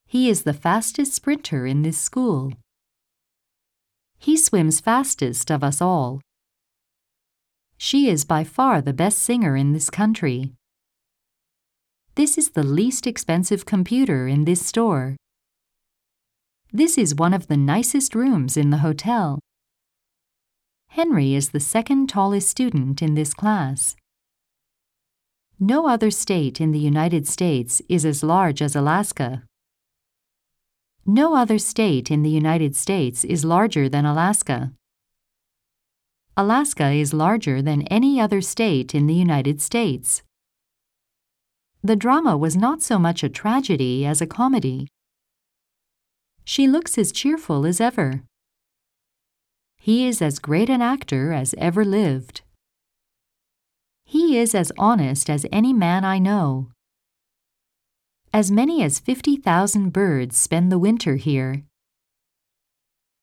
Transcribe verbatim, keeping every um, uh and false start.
He is the fastest sprinter in this school. He swims fastest of us all. She is by far the best singer in this country. This is the least expensive computer in this store. This is one of the nicest rooms in the hotel. Henry is the second tallest student in this class. No other state in the United States is as large as Alaska. No other state in the United States is larger than Alaska. Alaska is larger than any other state in the United States. The drama was not so much a tragedy as a comedy. She looks as cheerful as ever. He is as great an actor as ever lived. He is as honest as any man I know. As many as fifty thousand birds spend the winter here.